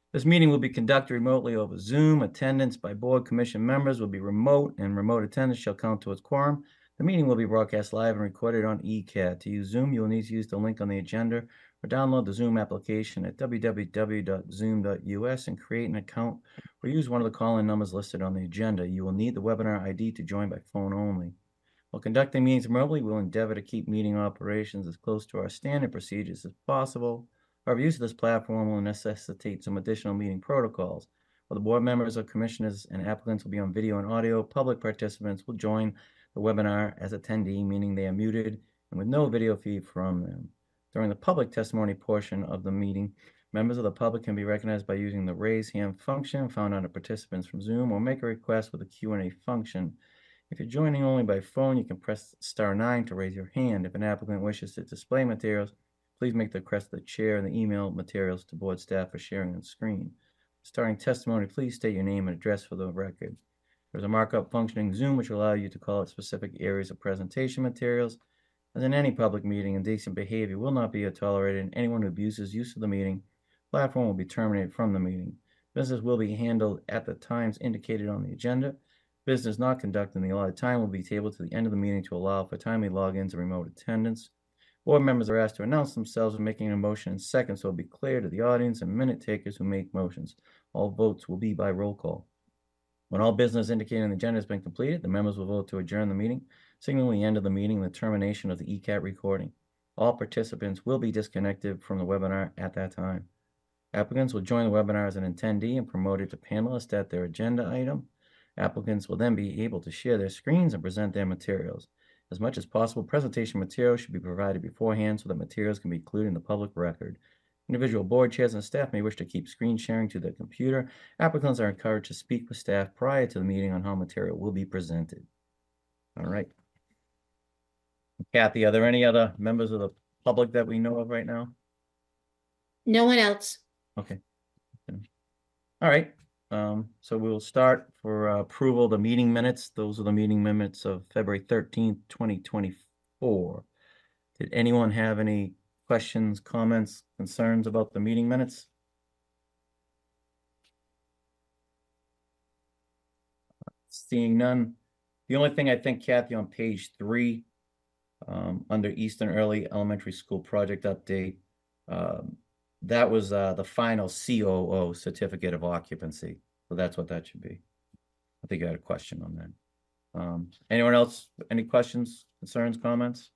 This meeting will be conducted remotely over Zoom. Attendance by board commission members will be remote, and remote attendance shall count towards quorum. The meeting will be broadcast live and recorded on ECAT. To use Zoom, you will need to use the link on the agenda or download the Zoom application at www.zoom.us and create an account or use one of the call-in numbers listed on the agenda. You will need the webinar ID to join by phone only. While conducting meetings remotely, we'll endeavor to keep meeting operations as close to our standard procedures as possible. However, use of this platform will necessitate some additional meeting protocols. While the board members or commissioners and applicants will be on video and audio, public participants will join the webinar as attendee, meaning they are muted and with no video feed from them. During the public testimony portion of the meeting, members of the public can be recognized by using the raise hand function found under participants from Zoom or make a request with the Q&A function. If you're joining only by phone, you can press *9 to raise your hand. If an applicant wishes to display materials, please make the request to the chair and email materials to board staff for sharing on screen. Starting testimony, please state your name and address for the record. There's a markup function in Zoom which will allow you to call out specific areas of presentation materials. As in any public meeting, indecent behavior will not be tolerated, and anyone who abuses use of the meeting platform will be terminated from the meeting. Business will be handled at the times indicated on the agenda. Business not conducted in the allotted time will be tabled to the end of the meeting to allow for timely logins and remote attendance. Board members are asked to announce themselves when making a motion in seconds, so it'll be clear to the audience and minute takers who make motions. All votes will be by roll call. When all business indicated in the agenda has been completed, the members will vote to adjourn the meeting, signaling the end of the meeting and the termination of the ECAT recording. All participants will be disconnected from the webinar at that time. Applicants will join the webinar as an attendee and promoted to panelist at their agenda item. Applicants will then be able to share their screens and present their materials. As much as possible, presentation materials should be provided beforehand so that materials can be included in the public record. Individual board chairs and staff may wish to keep screen sharing to their computer. Applicants are encouraged to speak with staff prior to the meeting on how material will be presented. All right. Kathy, are there any other members of the public that we know of right now? No one else. Okay. All right. So we'll start for approval the meeting minutes. Those are the meeting minutes of February 13th, 2024. Did anyone have any questions, comments, concerns about the meeting minutes? Seeing none. The only thing I think, Kathy, on page 3, under Eastern Early Elementary School project update, that was the final COO, certificate of occupancy. So that's what that should be. I think I had a question on that. Anyone else? Any questions, concerns, comments?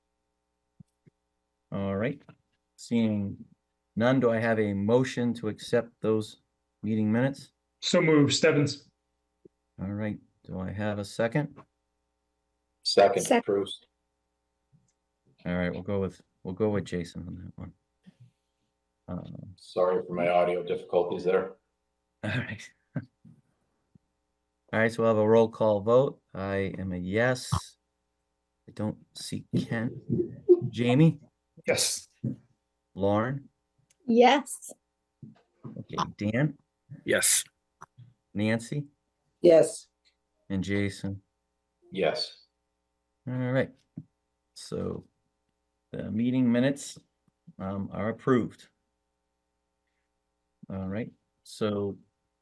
All right. Seeing none, do I have a motion to accept those meeting minutes? So moved, Stebbins. All right. Do I have a second? Second, Bruce. All right. We'll go with Jason on that one. Sorry for my audio difficulties there. All right. All right, so we'll have a roll call vote. I am a yes. I don't see Ken. Jamie? Yes. Lauren? Yes. Okay, Dan? Yes. Nancy? Yes. And Jason? Yes. All right. So the meeting minutes are approved. All right. So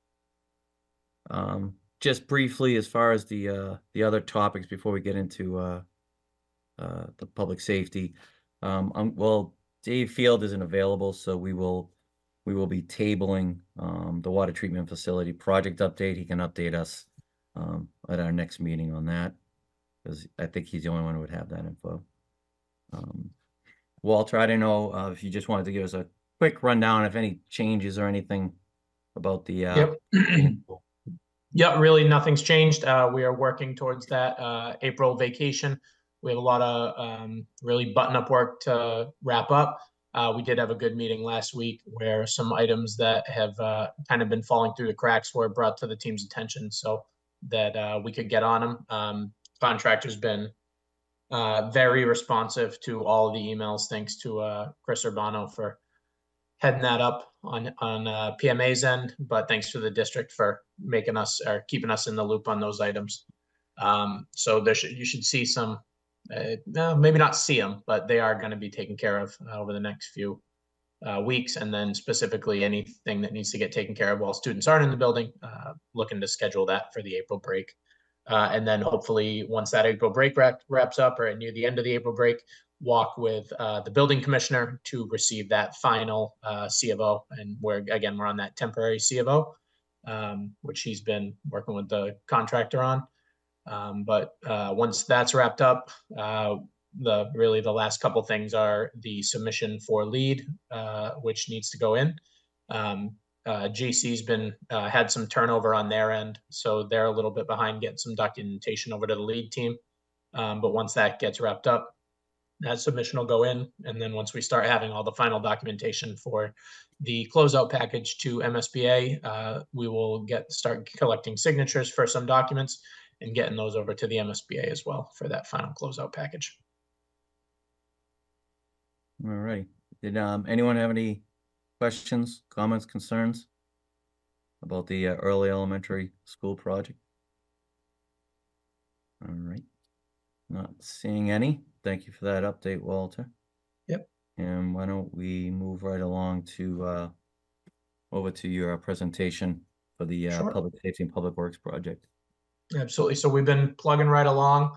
just briefly, as far as the other topics before we get into the public safety, well, Dave Field isn't available, so we will be tabling the water treatment facility project update. He can update us at our next meeting on that, because I think he's the only one who would have that info. Walter, I don't know if you just wanted to give us a quick rundown of any changes or anything about the Yep. Yep, really nothing's changed. We are working towards that April vacation. We have a lot of really button-up work to wrap up. We did have a good meeting last week where some items that have kind of been falling through the cracks were brought to the team's attention so that we could get on them. Contractor's been very responsive to all of the emails. Thanks to Chris Urbano for heading that up on PMA's end, but thanks to the district for making us or keeping us in the loop on those items. So you should see some, maybe not see them, but they are going to be taken care of over the next few weeks, and then specifically anything that needs to get taken care of while students aren't in the building, looking to schedule that for the April break. And then hopefully once that April break wraps up, or near the end of the April break, walk with the building commissioner to receive that final C of O. And we're on that temporary C of O, which he's been working with the contractor on. But once that's wrapped up, the last couple things are the submission for lead, which needs to go in. GC's been had some turnover on their end, so they're a little bit behind getting some documentation over to the lead team. But once that gets wrapped up, that submission will go in, and then once we start having all the final documentation for the closeout package to MSBA, we will start collecting signatures for some documents and getting those over to the MSBA as well for that final closeout package. All right. Did anyone have any questions, comments, concerns about the early elementary school project? All right. Not seeing any. Thank you for that update, Walter. Yep. And why don't we move right along to over to your presentation for the Sure. Public Safety and Public Works project. Absolutely. So we've been plugging right along.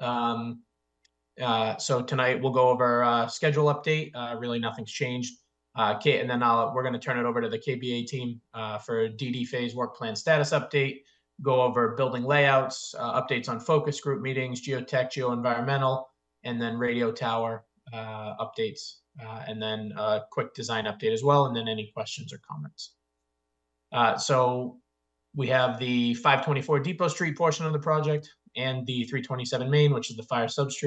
So tonight we'll go over schedule update. Really nothing's changed. Kate, and then we're going to turn it over to the KBA team for DD phase work plan status update, go over building layouts, updates on focus group meetings, geotech, geoenvironmental, and then radio tower updates, and then a quick design update as well, and then any questions or comments. So we have the 524 Depot Street portion of the project and the 327 Main, which is the fire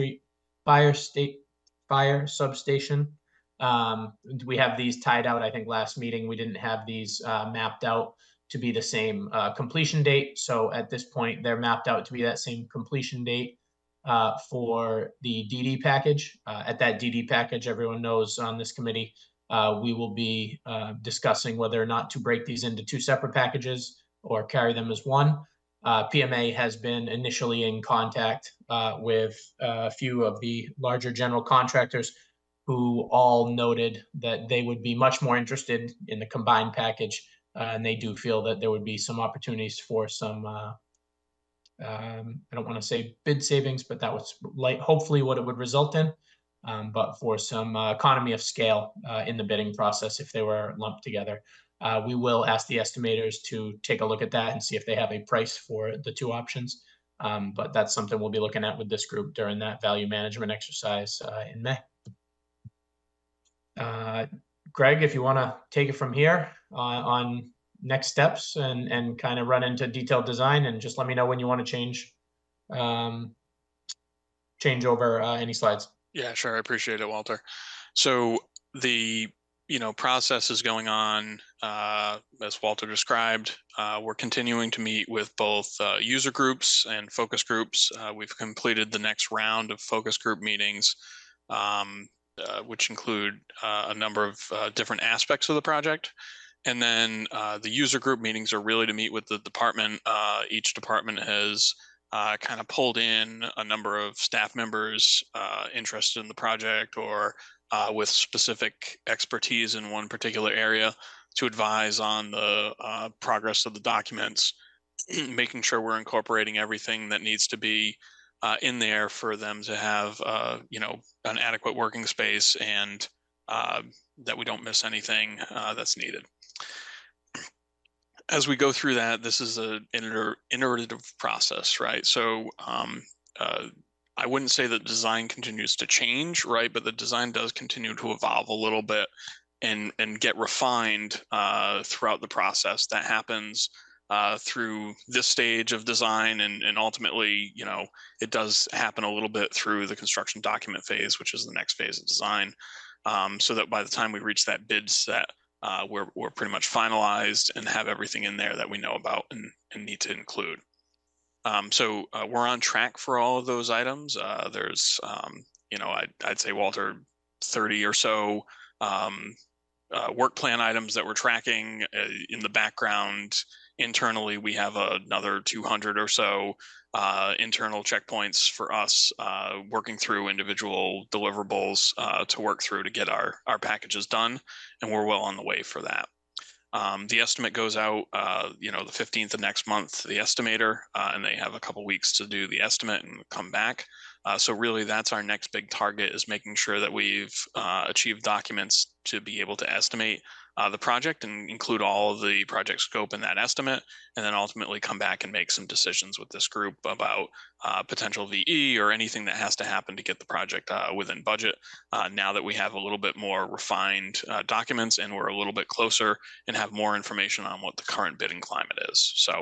substation. We have these tied out. I think last meeting we didn't have these mapped out to be the same completion date. So at this point, they're mapped out to be that same completion date for the DD package. At that DD package, everyone knows on this committee, we will be discussing whether or not to break these into two separate packages or carry them as one. PMA has been initially in contact with a few of the larger general contractors who all noted that they would be much more interested in the combined package. And they do feel that there would be some opportunities for some, I don't want to say bid savings, but that was hopefully what it would result in. But for some economy of scale in the bidding process if they were lumped together. We will ask the estimators to take a look at that and see if they have a price for the two options. But that's something we'll be looking at with this group during that value management exercise in May. Greg, if you want to take it from here on next steps and kind of run into detailed design, and just let me know when you want to change over any slides. Yeah, sure. I appreciate it, Walter. So the process is going on as Walter described. We're continuing to meet with both user groups and focus groups. We've completed the next round of focus group meetings, which include a number of different aspects of the project. And then the user group meetings are really to meet with the department. Each department has kind of pulled in a number of staff members interested in the project or with specific expertise in one particular area to advise on the progress of the documents, making sure we're incorporating everything that needs to be in there for them to have, an adequate working space and that we don't miss anything that's needed. As we go through that, this is an iterative process, right? So I wouldn't say that design continues to change, right? But the design does continue to evolve a little bit and get refined throughout the process. That happens through this stage of design, and ultimately, it does happen a little bit through the construction document phase, which is the next phase of design, so that by the time we reach that bid set, we're pretty much finalized and have everything in there that we know about and need to include. So we're on track for all of those items. There's, I'd say, Walter, 30 or so work plan items that we're tracking in the background. internally, we have another 200 or so internal checkpoints for us working through individual deliverables to work through to get our packages done, and we're well on the way for that. The estimate goes out, the 15th of next month, the estimator, and they have a couple weeks to do the estimate and come back. So really, that's our next big target, is making sure that we've achieved documents to be able to estimate the project and include all of the project scope in that estimate, and then ultimately come back and make some decisions with this group about potential VE or anything that has to happen to get the project within budget. Now that we have a little bit more refined documents and we're a little bit closer and have more information on what the current bidding climate is. So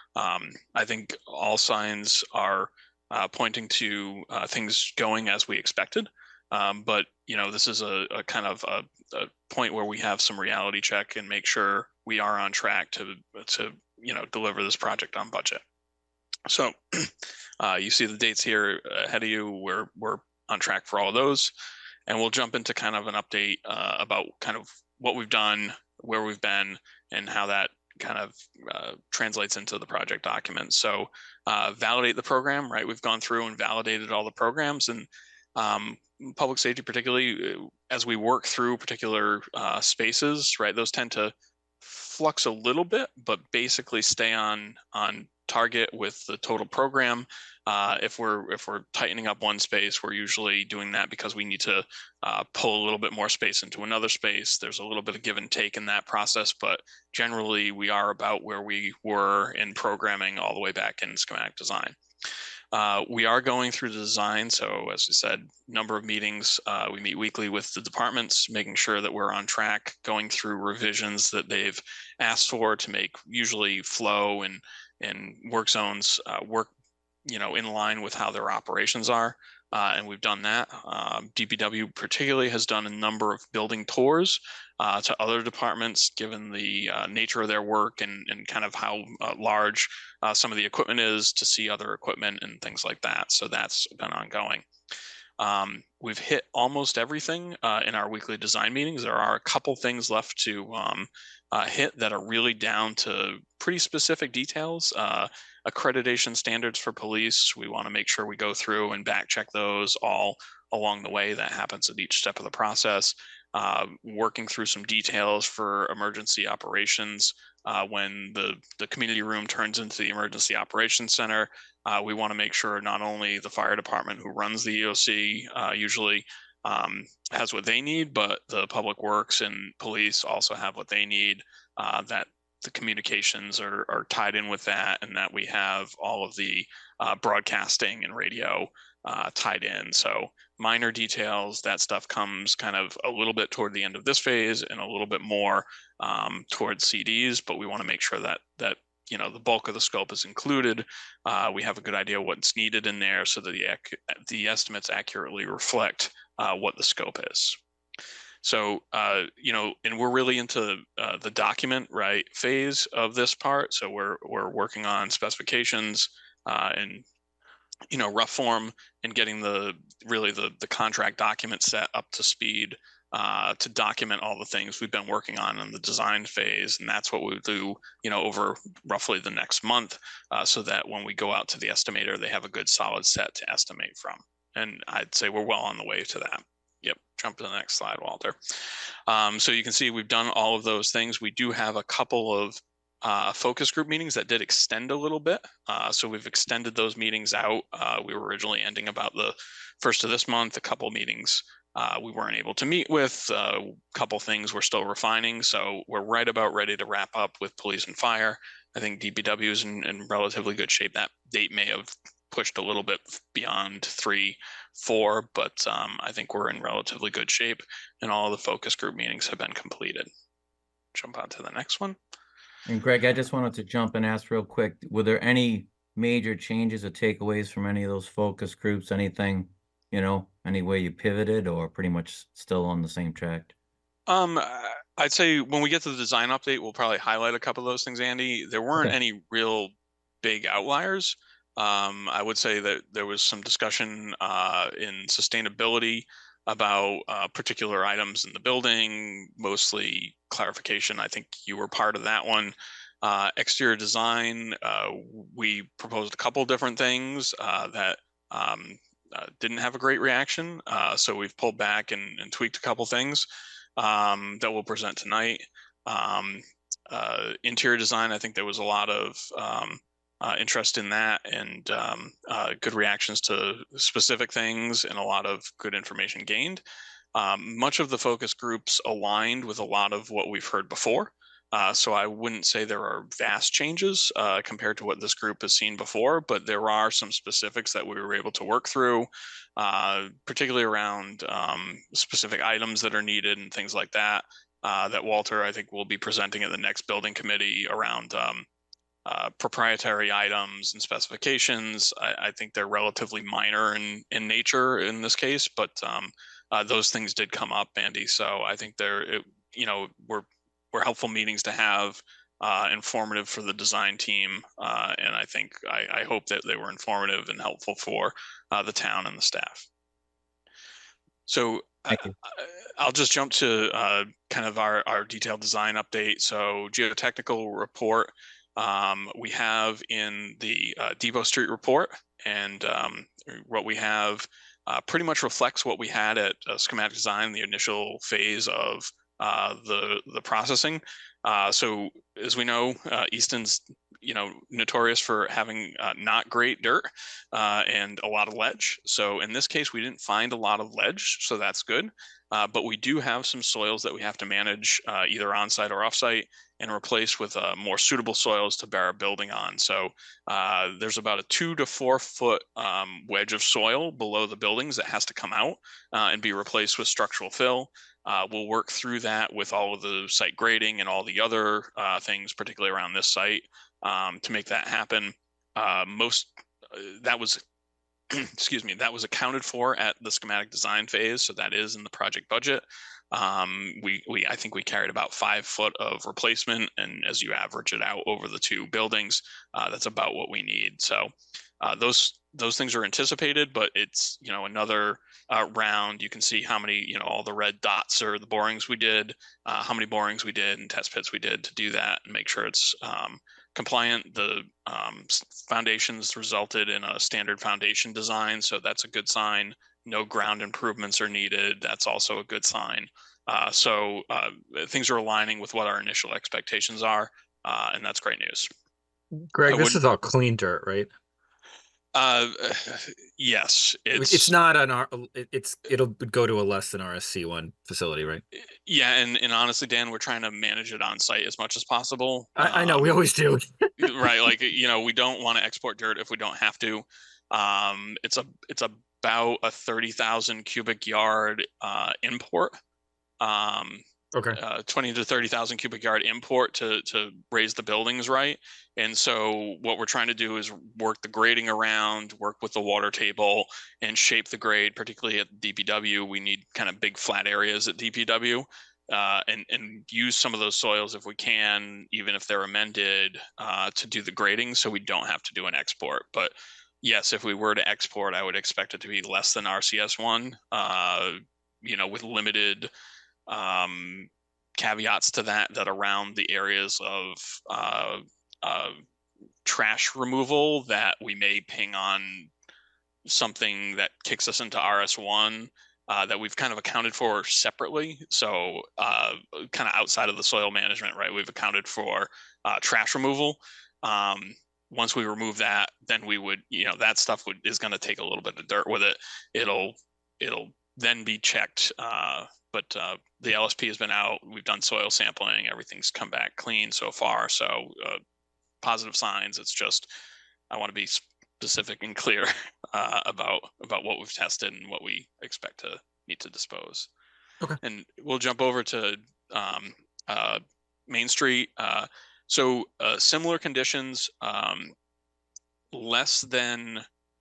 I think all signs are pointing to things going as we expected. But this is a kind of a point where we have some reality check and make sure we are on track to deliver this project on budget. So you see the dates here ahead of you. We're on track for all of those, and we'll jump into kind of an update about kind of what we've done, where we've been, and how that kind of translates into the project documents. So validate the program, right? We've gone through and validated all the programs, and public safety, particularly as we work through particular spaces, right? Those tend to flux a little bit, but basically stay on target with the total program. If we're tightening up one space, we're usually doing that because we need to pull a little bit more space into another space. There's a little bit of give and take in that process, but generally we are about where we were in programming all the way back in schematic design. We are going through the design. So as we said, number of meetings, we meet weekly with the departments, making sure that we're on track, going through revisions that they've asked for to make usually flow and work zones work, in line with how their operations are. And we've done that. DPW particularly has done a number of building tours to other departments, given the nature of their work and kind of how large some of the equipment is, to see other equipment and things like that. So that's been ongoing. We've hit almost everything in our weekly design meetings. There are a couple things left to hit that are really down to pretty specific details. Accreditation standards for police, we want to make sure we go through and back check those all along the way. That happens at each step of the process. Working through some details for emergency operations. When the community room turns into the emergency operations center, we want to make sure not only the fire department, who runs the EOC, usually has what they need, but the public works and police also have what they need, that the communications are tied in with that, and that we have all of the broadcasting and radio tied in. So minor details, that stuff comes kind of a little bit toward the end of this phase and a little bit more towards CDs, but we want to make sure that the bulk of the scope is included. We have a good idea what's needed in there so that the estimates accurately reflect what the scope is. So, and we're really into the document, right, phase of this part. So we're working on specifications and, rough form, and getting the contract document set up to speed to document all the things we've been working on in the design phase. And that's what we'll do, over roughly the next month, so that when we go out to the estimator, they have a good solid set to estimate from. And I'd say we're well on the way to that. Yep, jump to the next slide, Walter. So you can see we've done all of those things. We do have a couple of focus group meetings that did extend a little bit. So we've extended those meetings out. We were originally ending about the first of this month. A couple meetings we weren't able to meet with. A couple things we're still refining. So we're right about ready to wrap up with police and fire. I think DPW is in relatively good shape. That date may have pushed a little bit beyond 3-4, but I think we're in relatively good shape, and all of the focus group meetings have been completed. Jump on to the next one. And Greg, I just wanted to jump and ask real quick, were there any major changes or takeaways from any of those focus groups? Anything, any way you pivoted, or pretty much still on the same track? I'd say when we get to the design update, we'll probably highlight a couple of those things, Andy. There weren't any real big outliers. I would say that there was some discussion in sustainability about particular items in the building, mostly clarification. I think you were part of that one. Exterior design, we proposed a couple different things that didn't have a great reaction. So we've pulled back and tweaked a couple things that we'll present tonight. Interior design, I think there was a lot of interest in that, and good reactions to specific things and a lot of good information gained. Much of the focus groups aligned with a lot of what we've heard before. So I wouldn't say there are vast changes compared to what this group has seen before, but there are some specifics that we were able to work through, particularly around specific items that are needed and things like that, that Walter, I think, will be presenting at the next building committee around proprietary items and specifications. I think they're relatively minor in nature in this case, but those things did come up, Andy. So I think were helpful meetings to have, informative for the design team, and I think I hope that they were informative and helpful for the town and the staff. So I'll just jump to kind of our detailed design update. So geotechnical report we have in the Depot Street report, and what we have pretty much reflects what we had at schematic design, the initial phase of the processing. So as we know, Easton's notorious for having not great dirt and a lot of ledge. So in this case, we didn't find a lot of ledge, so that's good. But we do have some soils that we have to manage either on-site or off-site and replace with more suitable soils to bear a building on. So there's about a 2 to 4 foot wedge of soil below the buildings that has to come out and be replaced with structural fill. We'll work through that with all of the site grading and all the other things, particularly around this site, to make that happen. That was excuse me, that was accounted for at the schematic design phase, so that is in the project budget. I think we carried about 5 foot of replacement, and as you average it out over the 2 buildings, that's about what we need. So those things are anticipated, but it's another round. You can see how many all the red dots are the borings we did, how many borings we did and test pits we did to do that and make sure it's compliant. The foundations resulted in a standard foundation design, so that's a good sign. No ground improvements are needed. That's also a good sign. So things are aligning with what our initial expectations are, and that's great news. Greg, this is all clean dirt, right? Yes, it's not an it'll go to a less than RSC1 facility, right? Yeah, and honestly, Dan, we're trying to manage it on site as much as possible. I know we always do. Right, like we don't want to export dirt if we don't have to. It's about a 30,000 cubic yard import. Okay. 20 to 30,000 cubic yard import to raise the buildings right. And so what we're trying to do is work the grading around, work with the water table and shape the grade, particularly at DPW. We need kind of big flat areas at DPW, and use some of those soils if we can, even if they're amended, to do the grading so we don't have to do an export. But yes, if we were to export, I would expect it to be less than RCS1, with limited caveats to that around the areas of trash removal that we may ping on something that kicks us into RS1 that we've kind of accounted for separately. So kind of outside of the soil management, right? We've accounted for trash removal. Once we remove that, then we would, that stuff is going to take a little bit of dirt with it. It'll then be checked. But the LSP has been out. We've done soil sampling. Everything's come back clean so far. So positive signs. It's just I want to be specific and clear about what we've tested and what we expect to need to dispose. Okay. And we'll jump over to Main Street. So similar conditions, less than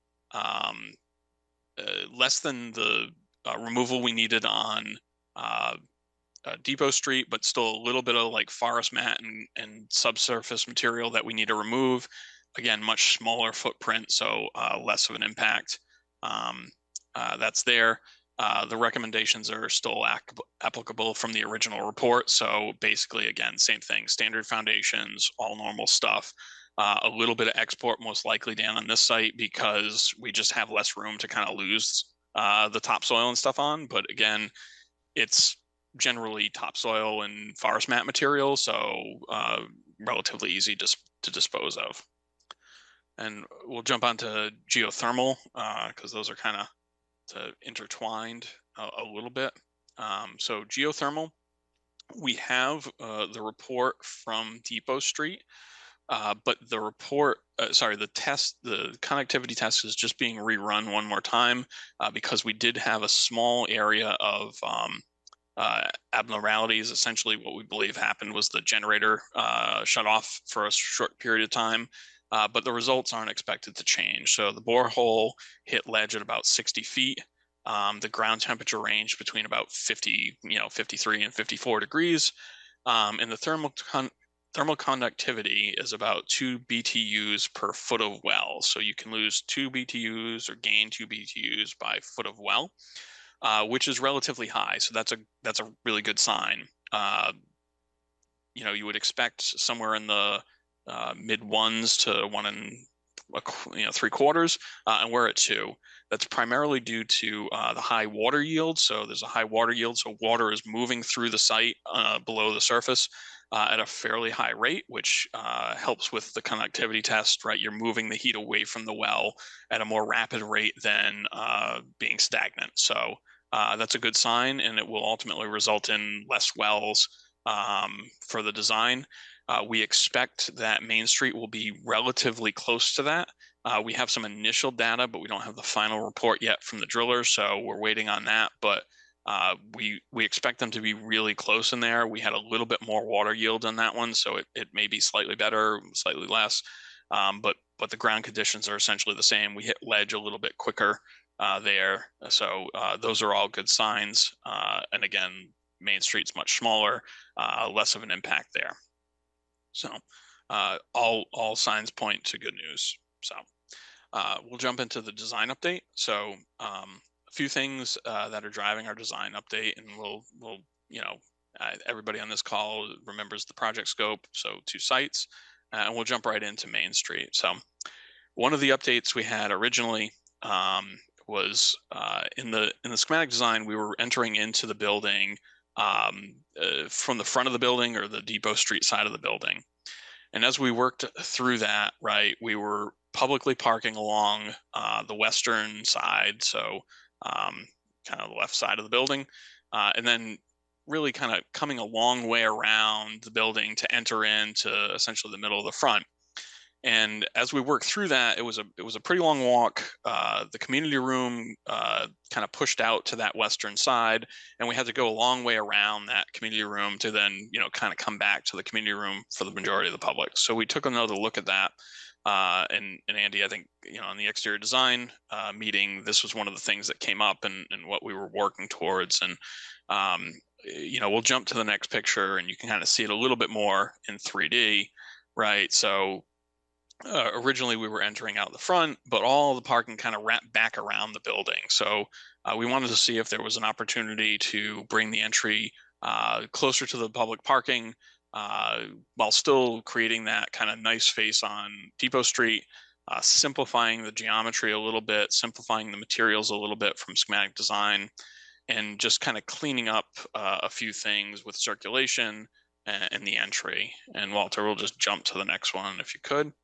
the removal we needed on Depot Street, but still a little bit of like forest mat and subsurface material that we need to remove. Again, much smaller footprint, so less of an impact. That's there. The recommendations are still applicable from the original report. So basically, again, same thing, standard foundations, all normal stuff. A little bit of export most likely down on this site because we just have less room to kind of lose the topsoil and stuff on. But again, it's generally topsoil and forest mat material, so relatively easy to dispose of. And we'll jump onto geothermal because those are kind of intertwined a little bit. So geothermal, we have the report from Depot Street, but the report, the connectivity test is just being rerun one more time because we did have a small area of abnormalities. Essentially, what we believe happened was the generator shut off for a short period of time. But the results aren't expected to change. So the borehole hit ledge at about 60 feet. The ground temperature range between about 53 and 54 degrees. And the thermal conductivity is about 2 BTUs per foot of well. So you can lose 2 BTUs or gain 2 BTUs by foot of well, which is relatively high. So that's a really good sign. You would expect somewhere in the mid ones to 1 3/4, and we're at 2. That's primarily due to the high water yield. So there's a high water yield, so water is moving through the site below the surface at a fairly high rate, which helps with the conductivity test, right? You're moving the heat away from the well at a more rapid rate than being stagnant. So that's a good sign, and it will ultimately result in less wells for the design. We expect that Main Street will be relatively close to that. We have some initial data, but we don't have the final report yet from the driller, so we're waiting on that. But we expect them to be really close in there. We had a little bit more water yield on that one, so it may be slightly better, slightly less. But the ground conditions are essentially the same. We hit ledge a little bit quicker there, so those are all good signs. And again, Main Street's much smaller, less of an impact there. So all signs point to good news. So we'll jump into the design update. So a few things that are driving our design update, and we'll everybody on this call remembers the project scope. So 2 sites, and we'll jump right into Main Street. So one of the updates we had originally was in the schematic design, we were entering into the building from the front of the building or the Depot Street side of the building. And as we worked through that, right, we were publicly parking along the western side, so kind of the left side of the building, and then really kind of coming a long way around the building to enter into essentially the middle of the front. And as we worked through that, it was a pretty long walk. The community room kind of pushed out to that western side, and we had to go a long way around that community room to then, kind of come back to the community room for the majority of the public. So we took another look at that. And Andy, I think, in the exterior design meeting, this was one of the things that came up and what we were working towards. And, we'll jump to the next picture and you can kind of see it a little bit more in 3D, right? So originally we were entering out the front, but all the parking kind of wrapped back around the building. So we wanted to see if there was an opportunity to bring the entry closer to the public parking while still creating that kind of nice face on Depot Street, simplifying the geometry a little bit, simplifying the materials a little bit from schematic design, and just kind of cleaning up a few things with circulation and the entry. And Walter, we'll just jump to the next one if you could.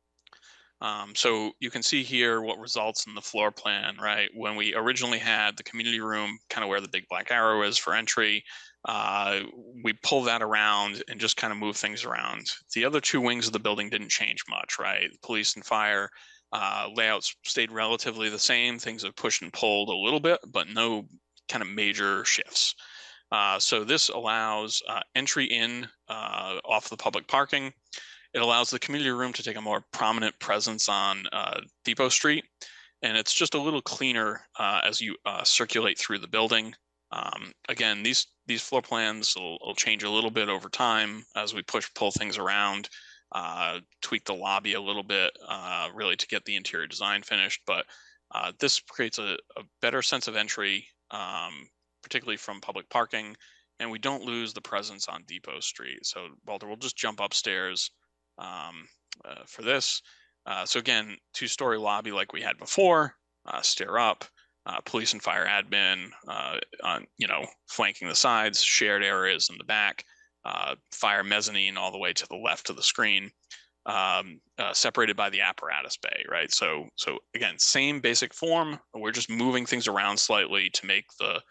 So you can see here what results in the floor plan, right? When we originally had the community room, kind of where the big black arrow is for entry, we pull that around and just kind of move things around. The other 2 wings of the building didn't change much, right? Police and fire layouts stayed relatively the same. Things have pushed and pulled a little bit, but no kind of major shifts. So this allows entry in off the public parking. It allows the community room to take a more prominent presence on Depot Street, and it's just a little cleaner as you circulate through the building. Again, these floor plans will change a little bit over time as we pull things around, tweak the lobby a little bit, really to get the interior design finished. But this creates a better sense of entry, particularly from public parking, and we don't lose the presence on Depot Street. So Walter, we'll just jump upstairs for this. So again, 2-story lobby like we had before, stair up, police and fire admin on, flanking the sides, shared areas in the back, fire mezzanine all the way to the left of the screen, separated by the apparatus bay, right? So again, same basic form. We're just moving things around slightly to make the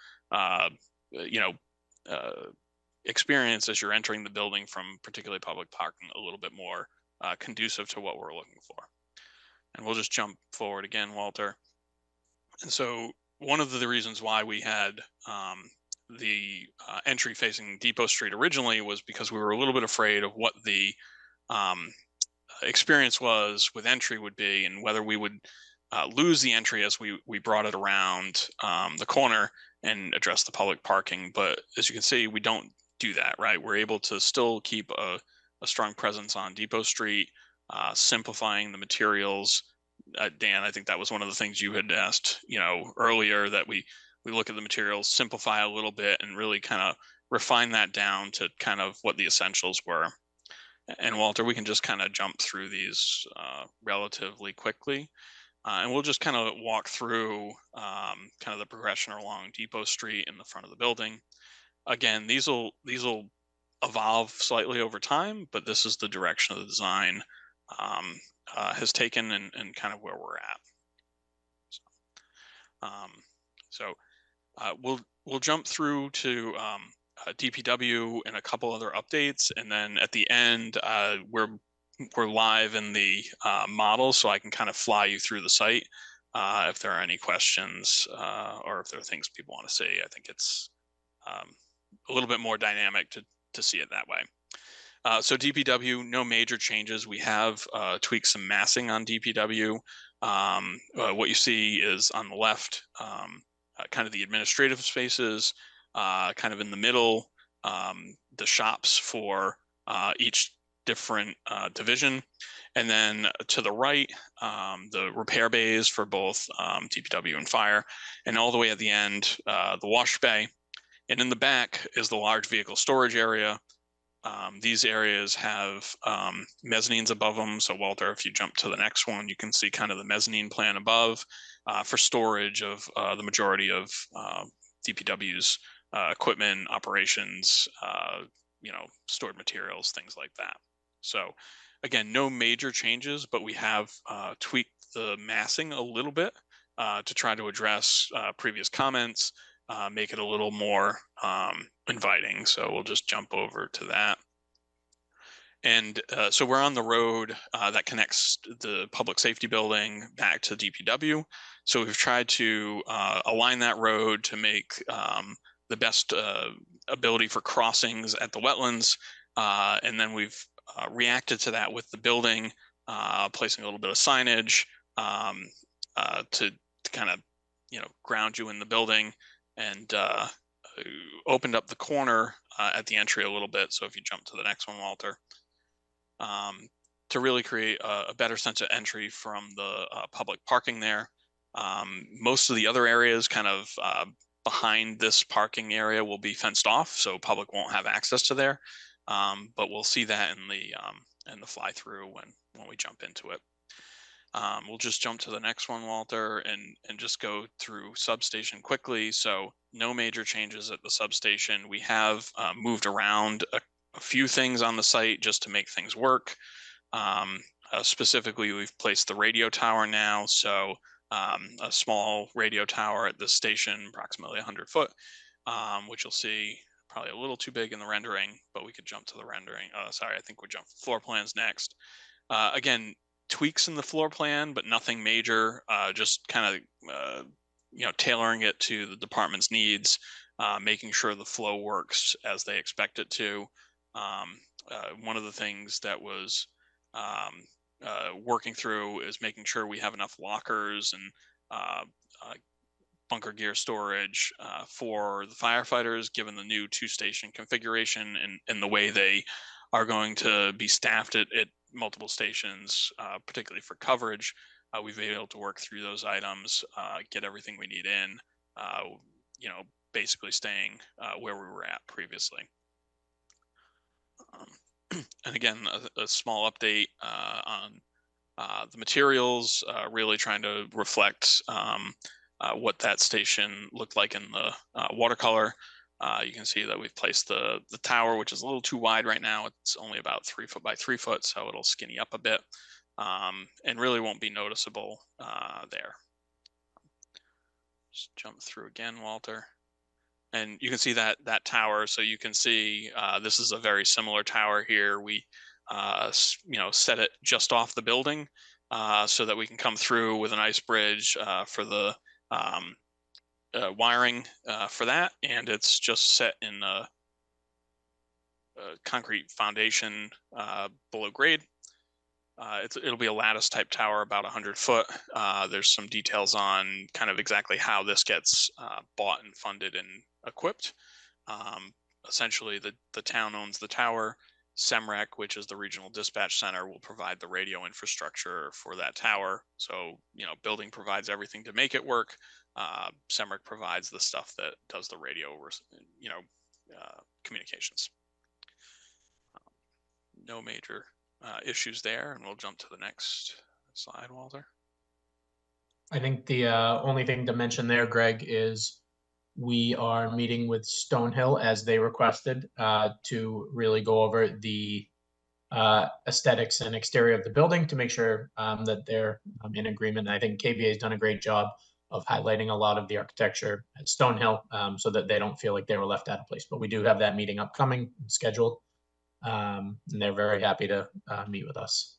experience as you're entering the building from particularly public parking a little bit more conducive to what we're looking for. And we'll just jump forward again, Walter. And so one of the reasons why we had the entry facing Depot Street originally was because we were a little bit afraid of what the experience was with entry would be, and whether we would lose the entry as we brought it around the corner and address the public parking. But as you can see, we don't do that, right? We're able to still keep a strong presence on Depot Street, simplifying the materials. Dan, I think that was one of the things you had asked, earlier, that we look at the materials, simplify a little bit, and really kind of refine that down to kind of what the essentials were. And Walter, we can just kind of jump through these relatively quickly. And we'll just kind of walk through kind of the progression along Depot Street in the front of the building. Again, these will evolve slightly over time, but this is the direction of the design has taken and kind of where we're at. So we'll jump through to DPW and a couple other updates, and then at the end we're live in the model, so I can kind of fly you through the site if there are any questions or if there are things people want to see. I think it's a little bit more dynamic to see it that way. So DPW, no major changes. We have tweaked some massing on DPW. What you see is on the left, kind of the administrative spaces, kind of in the middle, the shops for each different division. And then to the right, the repair bays for both DPW and fire. And all the way at the end, the wash bay. And in the back is the large vehicle storage area. These areas have mezzanines above them. So Walter, if you jump to the next one, you can see kind of the mezzanine plan above for storage of the majority of DPW's equipment, operations, stored materials, things like that. So again, no major changes, but we have tweaked the massing a little bit to try to address previous comments, make it a little more inviting. So we'll just jump over to that. And so we're on the road that connects the public safety building back to DPW. So we've tried to align that road to make the best ability for crossings at the wetlands. And then we've reacted to that with the building, placing a little bit of signage to kind of, ground you in the building, and opened up the corner at the entry a little bit. So if you jump to the next one, Walter, to really create a better sense of entry from the public parking there. Most of the other areas kind of behind this parking area will be fenced off, so public won't have access to there. But we'll see that in the fly through when we jump into it. We'll just jump to the next one, Walter, and just go through substation quickly. So no major changes at the substation. We have moved around a few things on the site just to make things work. Specifically, we've placed the radio tower now. So a small radio tower at this station, approximately 100 foot, which you'll see probably a little too big in the rendering, but we could jump to the rendering. Sorry, I think we'll jump floor plans next. Again, tweaks in the floor plan, but nothing major, just kind of, tailoring it to the department's needs, making sure the flow works as they expect it to. One of the things that was working through is making sure we have enough lockers and bunker gear storage for the firefighters, given the new 2-station configuration and the way they are going to be staffed at multiple stations, particularly for coverage. We've been able to work through those items, get everything we need in. you know, basically staying where we were at previously. And again, a small update on the materials, really trying to reflect what that station looked like in the watercolor. You can see that we've placed the tower, which is a little too wide right now. It's only about 3 foot by 3 foot, so it'll skinny up a bit, and really won't be noticeable there. Just jump through again, Walter. And you can see that tower. So you can see this is a very similar tower here. We, you know, set it just off the building so that we can come through with an ice bridge for the wiring for that. And it's just set in a concrete foundation below grade. It'll be a lattice type tower, about 100 foot. There's some details on kind of exactly how this gets bought and funded and equipped. Essentially, the town owns the tower. SEMREC, which is the regional dispatch center, will provide the radio infrastructure for that tower. So, you know, building provides everything to make it work. SEMREC provides the stuff that does the radio, you know, communications. No major issues there, and we'll jump to the next slide, Walter. I think the only thing to mention there, Greg, is we are meeting with Stonehill as they requested to really go over the aesthetics and exterior of the building to make sure that they're in agreement. I think KBA has done a great job of highlighting a lot of the architecture at Stonehill so that they don't feel like they were left out of place. But we do have that meeting upcoming scheduled. And they're very happy to meet with us.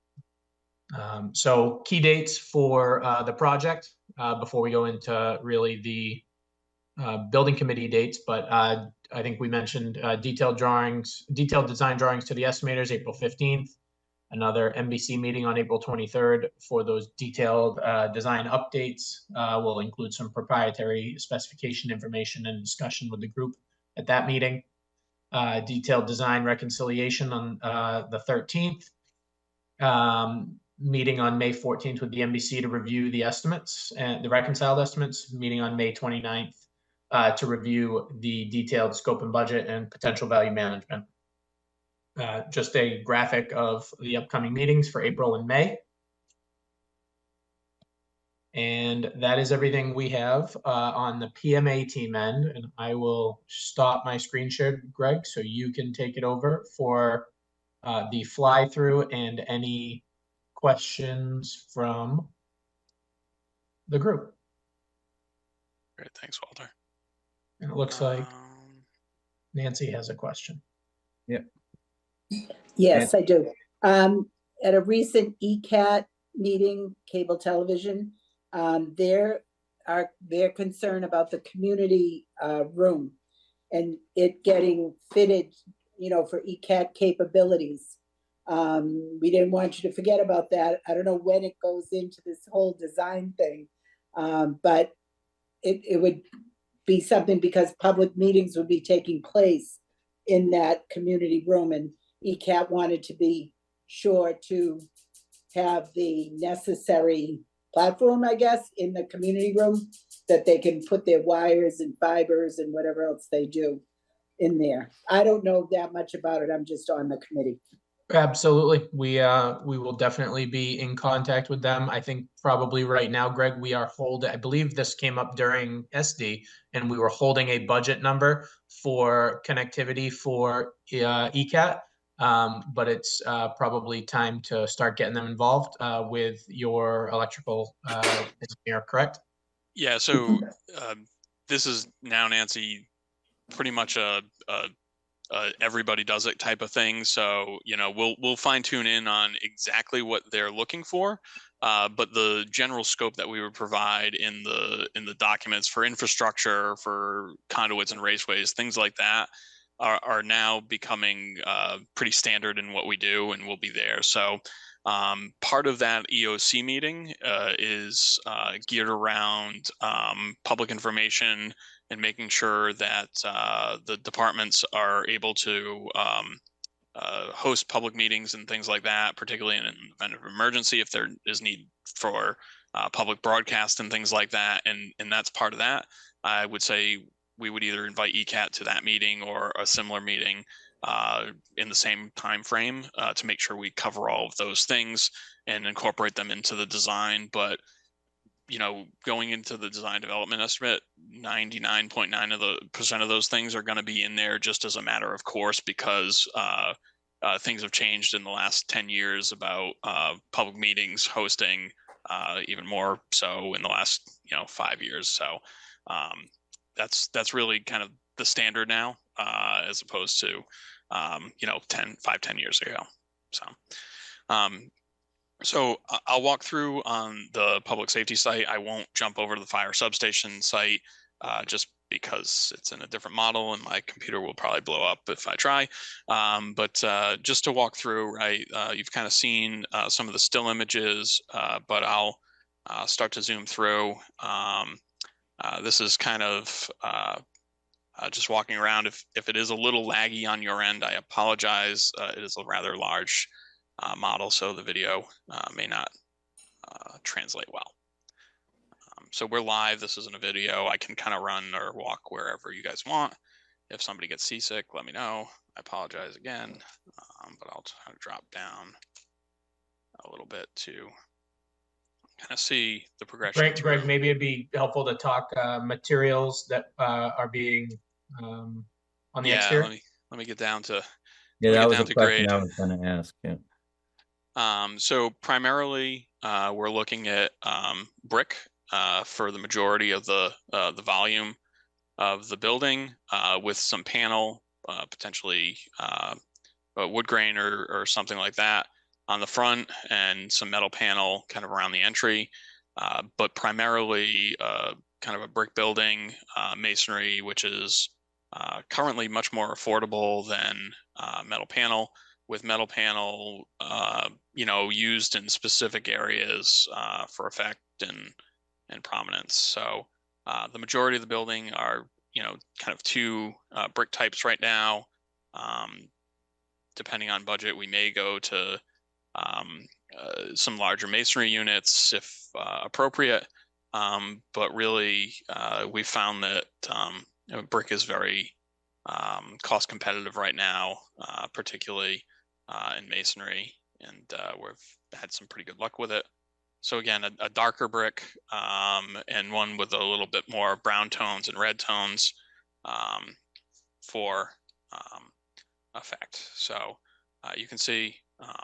So key dates for the project before we go into really the building committee dates, but I think we mentioned detailed design drawings to the estimators, April 15th, another MBC meeting on April 23rd for those detailed design updates. We'll include some proprietary specification information and discussion with the group at that meeting. Detailed design reconciliation on the 13th. Meeting on May 14th with the MBC to review the estimates and the reconciled estimates. Meeting on May 29th to review the detailed scope and budget and potential value management. Just a graphic of the upcoming meetings for April and May. And that is everything we have on the PMA team end. And I will stop my screen share, Greg, so you can take it over for the fly through and any questions from the group. Great, thanks, Walter. And it looks like Nancy has a question. Yes, I do. At a recent ECAT meeting, cable television, their concern about the community room and it getting fitted, you know, for ECAT capabilities. We didn't want you to forget about that. I don't know when it goes into this whole design thing, but it would be something because public meetings would be taking place in that community room, and ECAT wanted to be sure to have the necessary platform, I guess, in the community room that they can put their wires and fibers and whatever else they do in there. I don't know that much about it. I'm just on the committee. Absolutely. We will definitely be in contact with them. I think probably right now, Greg, we are holding, I believe this came up during SD, and we were holding a budget number for connectivity for ECAT. But it's probably time to start getting them involved with your electrical engineer, correct? Yeah, so this is now, Nancy, pretty much a everybody does it type of thing. So, you know, we'll fine tune in on exactly what they're looking for. But the general scope that we would provide in the documents for infrastructure, for conduits and raceways, things like that, are now becoming pretty standard in what we do and will be there. So part of that EOC meeting is geared around public information and making sure that the departments are able to host public meetings and things like that, particularly in an event of emergency, if there is need for public broadcast and things like that, and that's part of that. I would say we would either invite ECAT to that meeting or a similar meeting in the same time frame to make sure we cover all of those things and incorporate them into the design. But going into the design development estimate, 99.9% of those things are going to be in there just as a matter of course, because things have changed in the last 10 years about public meetings hosting, even more so in the last 5 years. So that's really kind of the standard now, as opposed to 10 years ago. So I'll walk through on the public safety site. I won't jump over to the fire substation site just because it's in a different model and my computer will probably blow up if I try. But just to walk through, right, you've kind of seen some of the still images, but I'll start to zoom through. This is kind of just walking around. If it is a little laggy on your end, I apologize. It is a rather large model, so the video may not translate well. So we're live. This isn't a video. I can kind of run or walk wherever you guys want. If somebody gets seasick, let me know. I apologize again, but I'll try to drop down a little bit to kind of see the progression. Greg, maybe it'd be helpful to talk materials that are being on the exterior. Let me get down to that was a question grade. I was going to ask. Yeah. So primarily, we're looking at brick for the majority of the volume of the building, with some panel, potentially wood grain or something like that on the front, and some metal panel kind of around the entry. But primarily kind of a brick building, masonry, which is currently much more affordable than metal panel, with metal panel used in specific areas for effect and prominence. So the majority of the building are kind of two brick types right now. Depending on budget, we may go to some larger masonry units if appropriate, but really we found that brick is very cost competitive right now, particularly in masonry, and we've had some pretty good luck with it. So again, a darker brick and one with a little bit more brown tones and red tones for effect. So you can see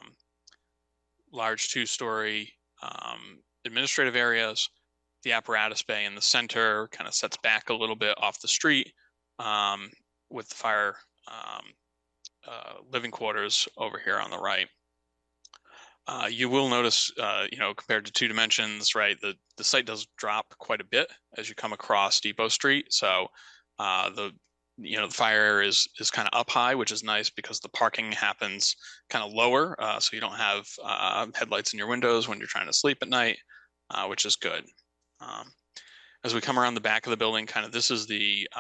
large two-story administrative areas. The apparatus bay in the center kind of sets back a little bit off the street, with the fire living quarters over here on the right. You will notice, compared to two dimensions, right, the site does drop quite a bit as you come across Depot Street. So the fire is kind of up high, which is nice because the parking happens kind of lower, so you don't have headlights in your windows when you're trying to sleep at night, which is good. As we come around the back of the building, kind of this is the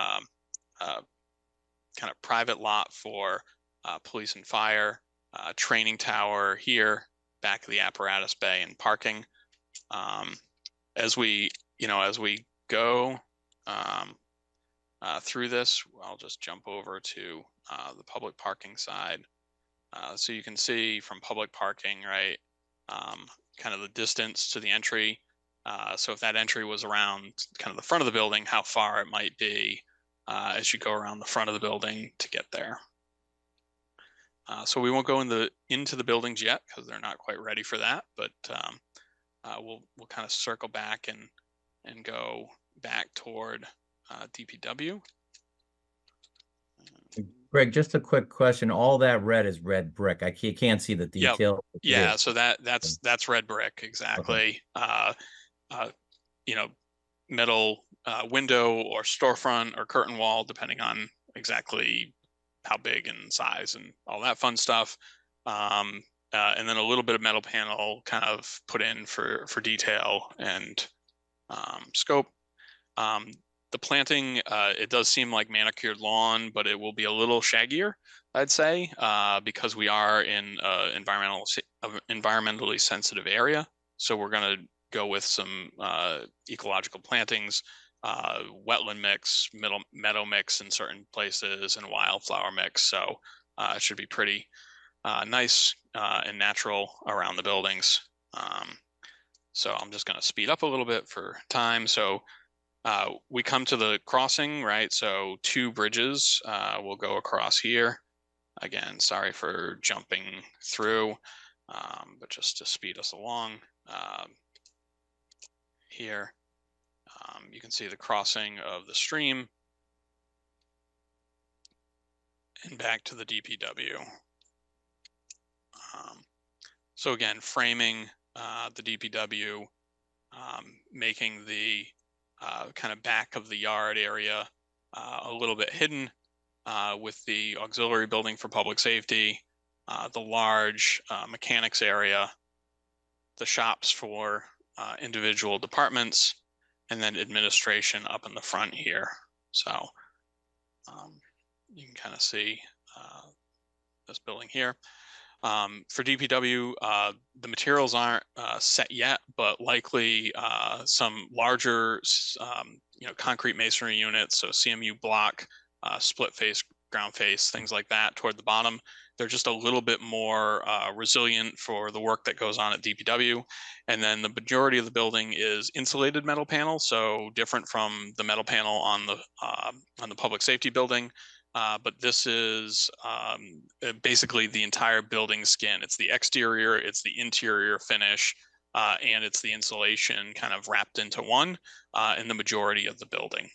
kind of private lot for police and fire, training tower here, back of the apparatus bay and parking. As we go through this, I'll just jump over to the public parking side. So you can see from public parking, right, kind of the distance to the entry. So if that entry was around kind of the front of the building, how far it might be as you go around the front of the building to get there. So we won't go into the buildings yet because they're not quite ready for that, but we'll kind of circle back and go back toward DPW. Greg, just a quick question. All that red is red brick. I can't see the detail. Yep. Yeah, so that's red brick, exactly. Okay. Metal window or storefront or curtain wall, depending on exactly how big and size and all that fun stuff. And then a little bit of metal panel kind of put in for detail and scope. The planting, it does seem like manicured lawn, but it will be a little shaggier, I'd say, because we are in an environmentally sensitive area. So we're going to go with some ecological plantings, wetland mix, meadow mix in certain places, and wildflower mix. So it should be pretty nice and natural around the buildings. So I'm just going to speed up a little bit for time. So we come to the crossing, right? So 2 bridges will go across here. Again, sorry for jumping through, but just to speed us along here. You can see the crossing of the stream and back to the DPW. So again, framing the DPW, making the kind of back of the yard area a little bit hidden with the auxiliary building for public safety, the large mechanics area, the shops for individual departments, and then administration up in the front here. So you can kind of see this building here. For DPW, the materials aren't set yet, but likely some larger, concrete masonry units, so CMU block, split face, ground face, things like that toward the bottom. They're just a little bit more resilient for the work that goes on at DPW. And then the majority of the building is insulated metal panel, so different from the metal panel on the public safety building. But this is basically the entire building skin. It's the exterior, it's the interior finish, and it's the insulation kind of wrapped into one in the majority of the building.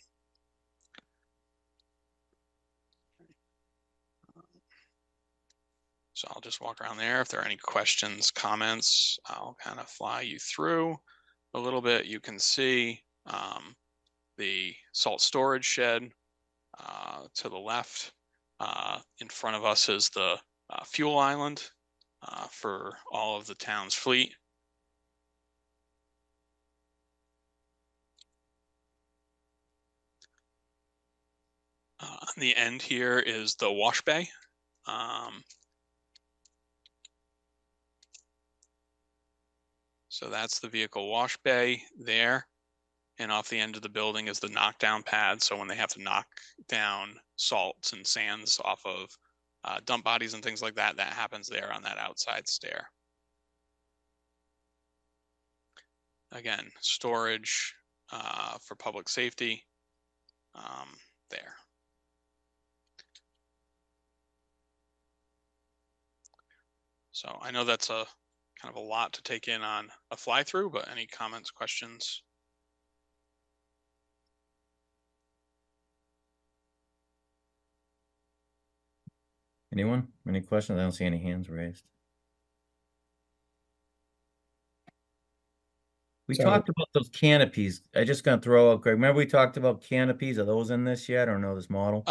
So I'll just walk around there. If there are any questions, comments, I'll kind of fly you through a little bit. You can see the salt storage shed to the left. In front of us is the fuel island for all of the town's fleet. On the end here is the wash bay. So that's the vehicle wash bay there. And off the end of the building is the knockdown pad. So when they have to knock down salts and sands off of dump bodies and things like that, that happens there on that outside stair. Again, storage for public safety there. So I know that's a kind of a lot to take in on a fly through, but any comments, questions? Anyone? Any questions? I don't see any hands raised. We So- talked about those canopies. I just gonna throw out, Greg. Remember we talked about canopies? Are those in this yet or no, this model?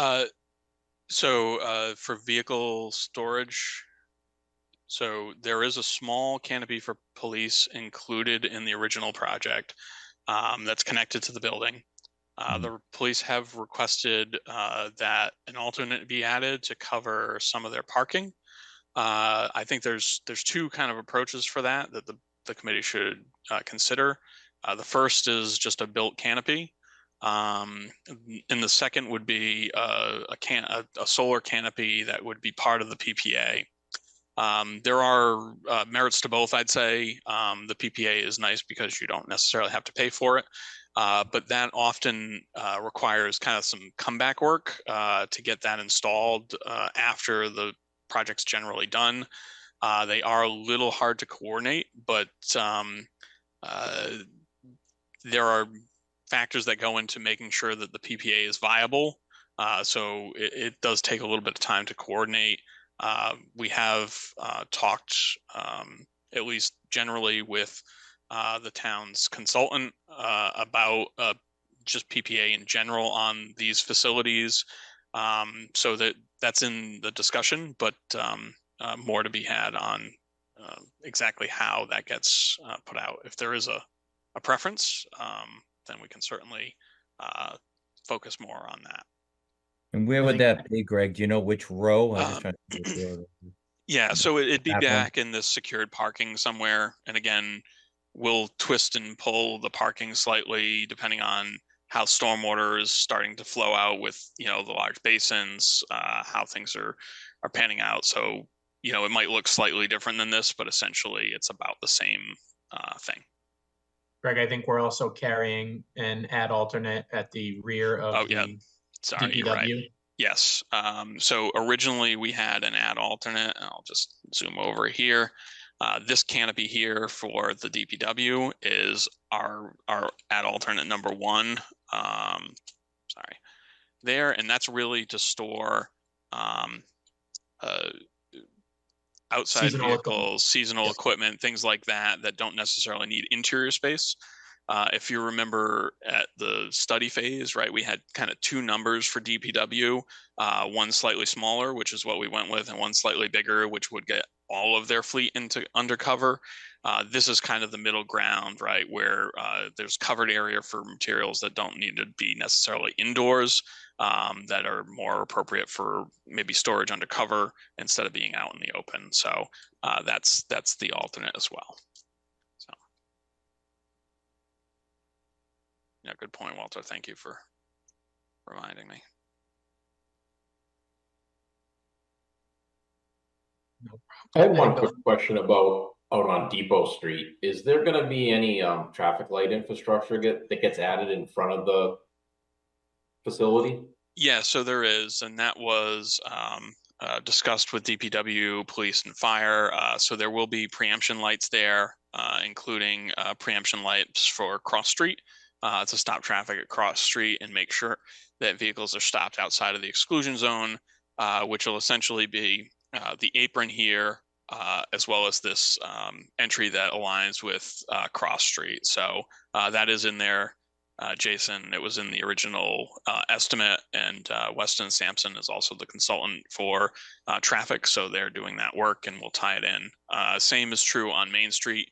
So for vehicle storage, so there is a small canopy for police included in the original project that's connected to the building. The police have requested that an alternate be added to cover some of their parking. I think there's 2 kind of approaches for that the committee should consider. The first is just a built canopy. And the second would be a solar canopy that would be part of the PPA. There are merits to both, I'd say. The PPA is nice because you don't necessarily have to pay for it. But that often requires kind of some comeback work to get that installed after the project's generally done. They are a little hard to coordinate, but there are factors that go into making sure that the PPA is viable. So it does take a little bit of time to coordinate. We have talked, at least generally, with the town's consultant about just PPA in general on these facilities. So that's in the discussion, but more to be had on exactly how that gets put out. If there is a preference, then we can certainly focus more on that. And where would that be, Greg? Do you know which row? I'm just trying to figure out. Yeah, so it'd be That one? back in this secured parking somewhere. And again, we'll twist and pull the parking slightly depending on how stormwater is starting to flow out with, you know, the large basins, how things are panning out. So, you know, it might look slightly different than this, but essentially it's about the same thing. Greg, I think we're also carrying an ad alternate at the rear of Oh, the yeah. Sorry, you're right. DPW. Yes. So originally we had an ad alternate, and I'll just zoom over here. This canopy here for the DPW is our ad alternate number 1. Sorry, there, and that's really to store outside Seasonal vehicles, equipment. seasonal Yes. equipment, things like that don't necessarily need interior space. If you remember at the study phase, right, we had kind of 2 numbers for DPW, one slightly smaller, which is what we went with, and one slightly bigger, which would get all of their fleet into undercover. This is kind of the middle ground, right, where there's covered area for materials that don't need to be necessarily indoors, that are more appropriate for maybe storage undercover instead of being out in the open. So that's the alternate as well. So, yeah, good point, Walter. Thank you for reminding me. I had one quick question about out on Depot Street. Is there gonna be any traffic light infrastructure that gets added in front of the facility? Yeah, so there is, and that was discussed with DPW, police, and fire. So there will be preemption lights there, including preemption lights for Cross Street to stop traffic at Cross Street and make sure that vehicles are stopped outside of the exclusion zone, which will essentially be the apron here, as well as this entry that aligns with Cross Street. So that is in there. Jason, it was in the original estimate, and Weston Sampson is also the consultant for traffic, so they're doing that work, and we'll tie it in. Same is true on Main Street.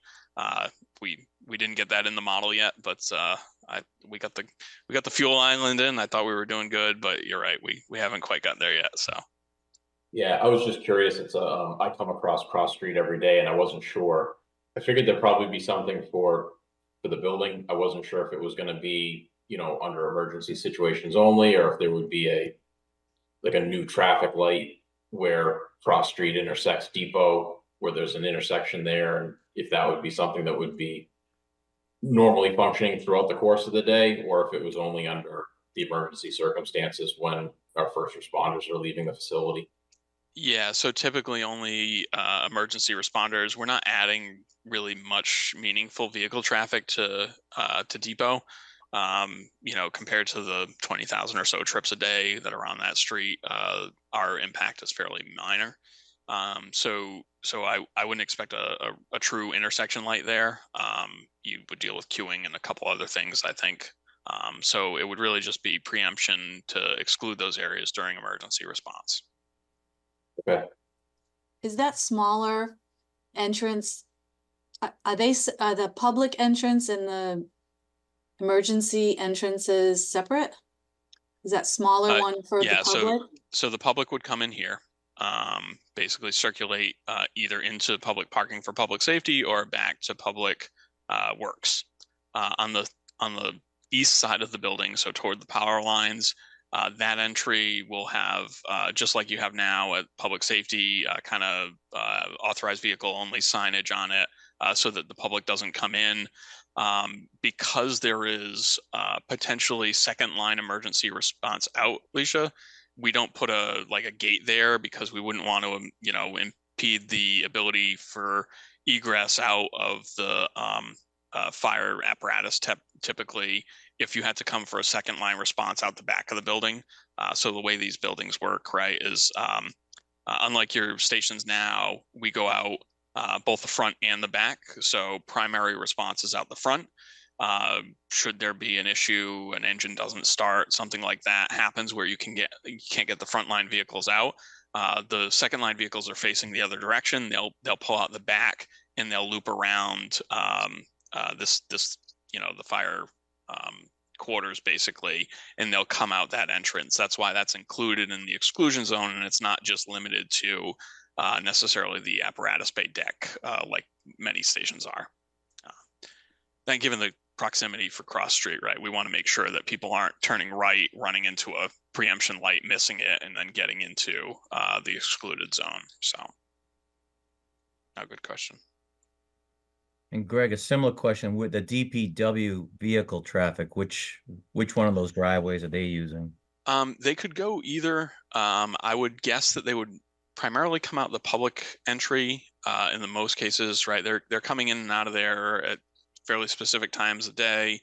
We didn't get that in the model yet, but we got the fuel island in. I thought we were doing good, but you're right, we haven't quite got there yet. So Yeah, I was just curious. It's I come across Cross Street every day, and I wasn't sure. I figured there'd probably be something for the building. I wasn't sure if it was going to be, you know, under emergency situations only, or if there would be a new traffic light where Cross Street intersects Depot, where there's an intersection there, and if that would be something that would be normally functioning throughout the course of the day, or if it was only under the emergency circumstances when our first responders are leaving the facility. yeah, so typically only emergency responders. We're not adding really much meaningful vehicle traffic to Depot. You know, compared to the 20,000 or so trips a day that are on that street, our impact is fairly minor. So I wouldn't expect a true intersection light there. You would deal with queuing and a couple other things, I think. So it would really just be preemption to exclude those areas during emergency response. Okay. Is that smaller entrance, are the public entrance and the emergency entrances separate? Is that smaller one for the Yeah, public? so the public would come in here, basically circulate either into public parking for public safety or back to public works. On the east side of the building, so toward the power lines, that entry will have, just like you have now at public safety, kind of authorized vehicle only signage on it, so that the public doesn't come in. Because there is potentially second line emergency response out, Alicia, we don't put a gate there because we wouldn't want to, you know, impede the ability for egress out of the fire apparatus typically if you had to come for a second line response out the back of the building. So the way these buildings work, right, is unlike your stations now, we go out both the front and the back. So primary response is out the front. Should there be an issue, an engine doesn't start, something like that happens where you can't get the frontline vehicles out. The second line vehicles are facing the other direction. They'll pull out the back and they'll loop around this you know, the fire quarters basically, and they'll come out that entrance. That's why that's included in the exclusion zone, and it's not just limited to necessarily the apparatus bay deck like many stations are. And given the proximity for cross street, right, we want to make sure that people aren't turning right, running into a preemption light, missing it, and then getting into the excluded zone. So, a good question. And Greg, a similar question with the DPW vehicle traffic, which one of those driveways are they using? They could go either. I would guess that they would primarily come out the public entry in the most cases, right? They're coming in and out of there at fairly specific times of day.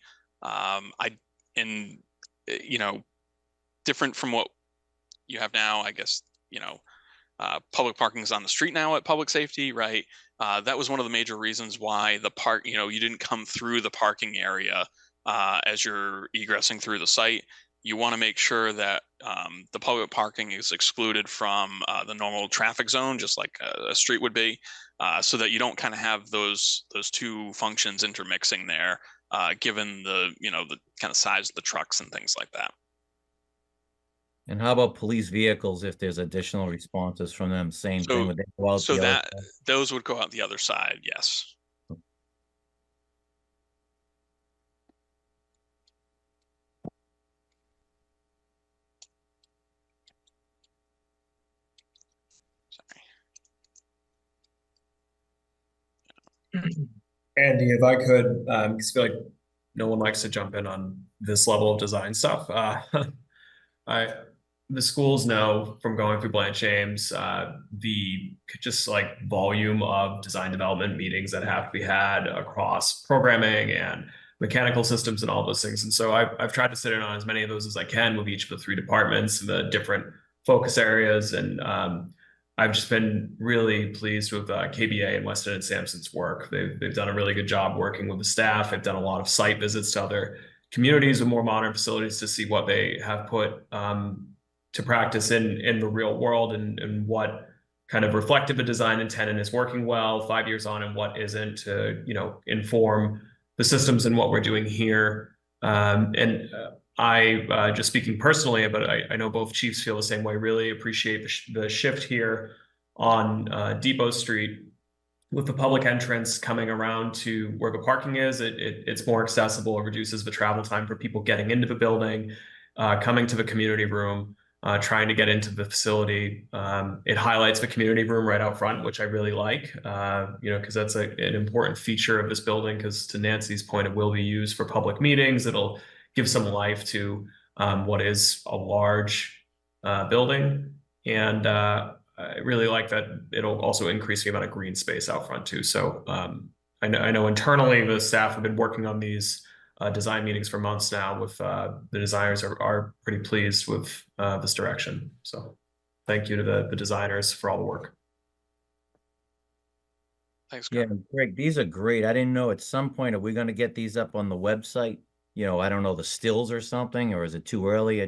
Different from what you have now, I guess, public parking is on the street now at public safety, right? That was one of the major reasons why the park, you didn't come through the parking area as you're egressing through the site. You want to make sure that the public parking is excluded from the normal traffic zone, just like a street would be, so that you don't kind of have those two functions intermixing there, given the the kind of size of the trucks and things like that. And how about police vehicles if there's additional responses from them? Same thing, would they go out So the other that side? those would go out the other side, yes. Andy, if I could, because I feel like no one likes to jump in on this level of design stuff. The schools know from going through Blanche James, the just like volume of design development meetings that have to be had across programming and mechanical systems and all those things. And so I've tried to sit in on as many of those as I can with each of the three departments and the different focus areas. And I've just been really pleased with KBA and Weston and Sampson's work. They've done a really good job working with the staff. They've done a lot of site visits to other communities with more modern facilities to see what they have put to practice in the real world and what kind of reflective of design intent and is working well 5 years on and what isn't, to inform the systems and what we're doing here. I just speaking personally, but I know both chiefs feel the same way, really appreciate the shift here on Depot Street with the public entrance coming around to where the parking is. It's more accessible. It reduces the travel time for people getting into the building, coming to the community room, trying to get into the facility. It highlights the community room right out front, which I really like, because that's an important feature of this building, because to Nancy's point, it will be used for public meetings. It'll give some life to what is a large building. And I really like that it'll also increase the amount of green space out front too. So I know internally the staff have been working on these design meetings for months now with the designers are pretty pleased with this direction. So thank you to the designers for all the work. Thanks, Yeah, Greg. Greg, these are great. I didn't know at some point, are we going to get these up on the website? I don't know, the stills or something, or is it too early? I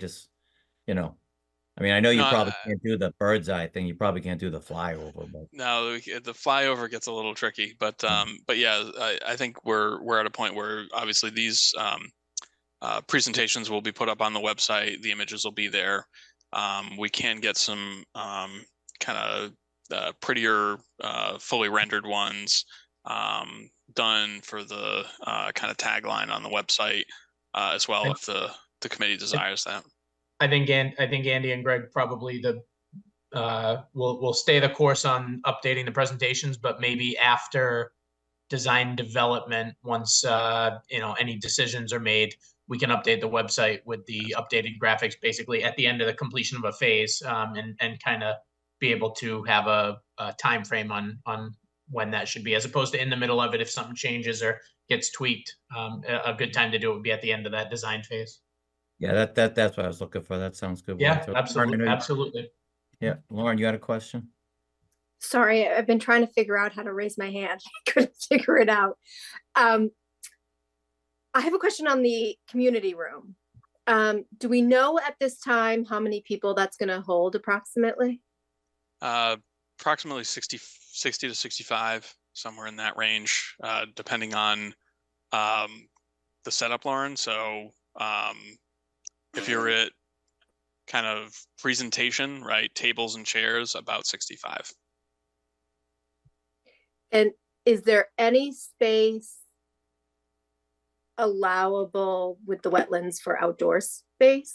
know you No, probably can't do the bird's eye thing. You probably can't do the flyover, but No, the flyover gets a little tricky, but yeah, I think we're at a point where obviously these presentations will be put up on the website. The images will be there. We can get some kind of prettier, fully rendered ones done for the kind of tagline on the website as well, if the committee desires that. I think Andy and Greg probably will stay the course on updating the presentations, but maybe after design development, once any decisions are made, we can update the website with the updated graphics basically at the end of the completion of a phase, and kind of be able to have a time frame on when that should be, as opposed to in the middle of it if something changes or gets tweaked. A good time to do it would be at the end of that design phase. yeah, that's what I was looking for. That sounds good. Yeah, So, absolutely, Lauren, absolutely. Yeah, Lauren, you had a question? Sorry, I've been trying to figure out how to raise my hand. I couldn't figure it out. I have a question on the community room. Do we know at this time how many people that's going to hold approximately? Approximately 60 to 65, somewhere in that range, depending on the setup, Lauren. So if you're at kind of presentation, right, tables and chairs, about 65. And is there any space allowable with the wetlands for outdoor space?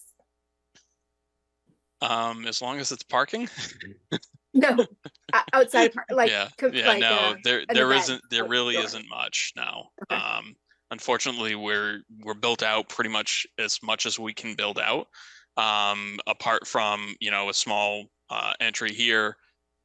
As long as it's parking. No, outside, like, Yeah, like no, there an there event isn't there really outdoor. isn't much, no. Okay. Unfortunately, we're built out pretty much as we can build out. Apart from, you know, a small entry here.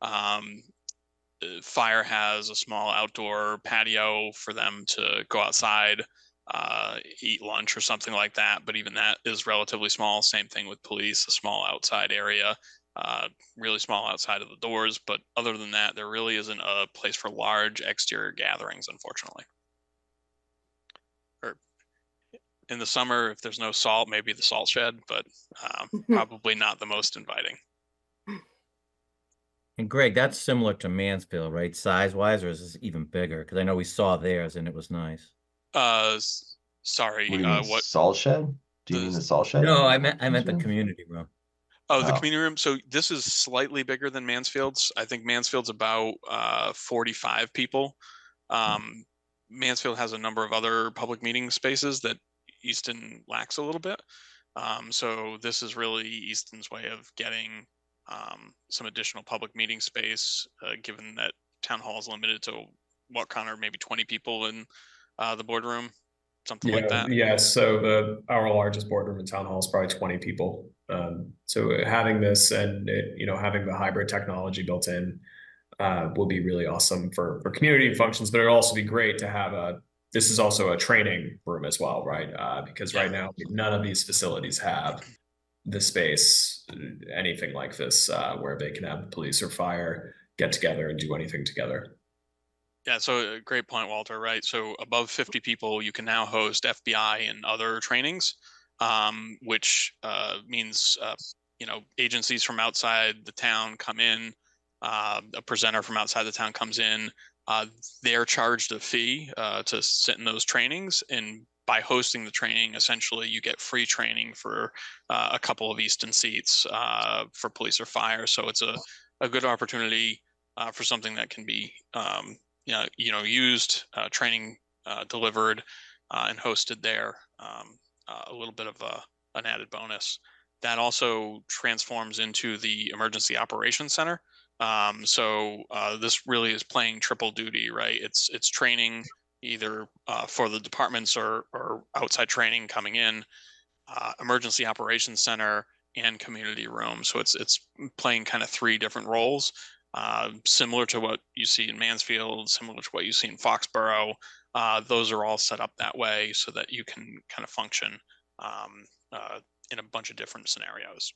Fire has a small outdoor patio for them to go outside, eat lunch or something like that. But even that is relatively small. Same thing with police, a small outside area, really small outside of the doors. But other than that, there really isn't a place for large exterior gatherings, unfortunately. Or in the summer, if there's no salt, maybe the salt shed, but probably not the most inviting. And Greg, that's similar to Mansfield, right? Size-wise, or is this even bigger? Because I know we saw theirs and it was nice. Sorry, What do you mean, what? salt shed? Do you mean the salt shed? No, I meant the Mansfield? community room. Oh, the Oh. community room. So this is slightly bigger than Mansfield's. I think Mansfield's about 45 people. Mansfield has a number of other public meeting spaces that Easton lacks a little bit. So this is really Easton's way of getting some additional public meeting space, given that town hall is limited to what, Connor, maybe 20 people in the boardroom, something like that. Yeah. So our largest boardroom in town hall is probably 20 people. So having this and having the hybrid technology built in will be really awesome for community functions, but it'll also be great to have this is also a training room as well, right? Because right now none of these facilities have the space, anything like this, where they can have police or fire get together and do anything together. Yeah, so a great point, Walter, right? So above 50 people, you can now host FBI and other trainings, which means, agencies from outside the town come in, a presenter from outside the town comes in, they're charged a fee to sit in those trainings. And by hosting the training, essentially you get free training for a couple of Easton seats for police or fire. So it's a good opportunity for something that can be used, training delivered and hosted there. A little bit of an added bonus. That also transforms into the Emergency Operations Center. So this really is playing triple duty, right? It's training either for the departments or outside training coming in, Emergency Operations Center, and community room. So it's playing kind of three different roles. Similar to what you see in Mansfield, similar to what you see in Foxborough. Those are all set up that way so that you can kind of function in a bunch of different scenarios.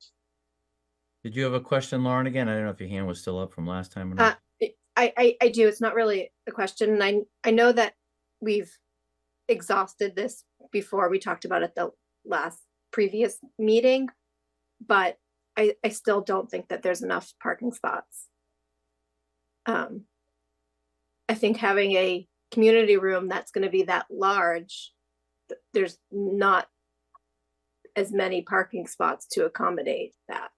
Did you have a question, Lauren, again? I don't know if your hand was still up from last time or not. I do. It's not really a question. I know that we've exhausted this before. We talked about it the previous meeting, but I still don't think that there's enough parking spots. I think having a community room that's going to be that large, there's not as many parking spots to accommodate that.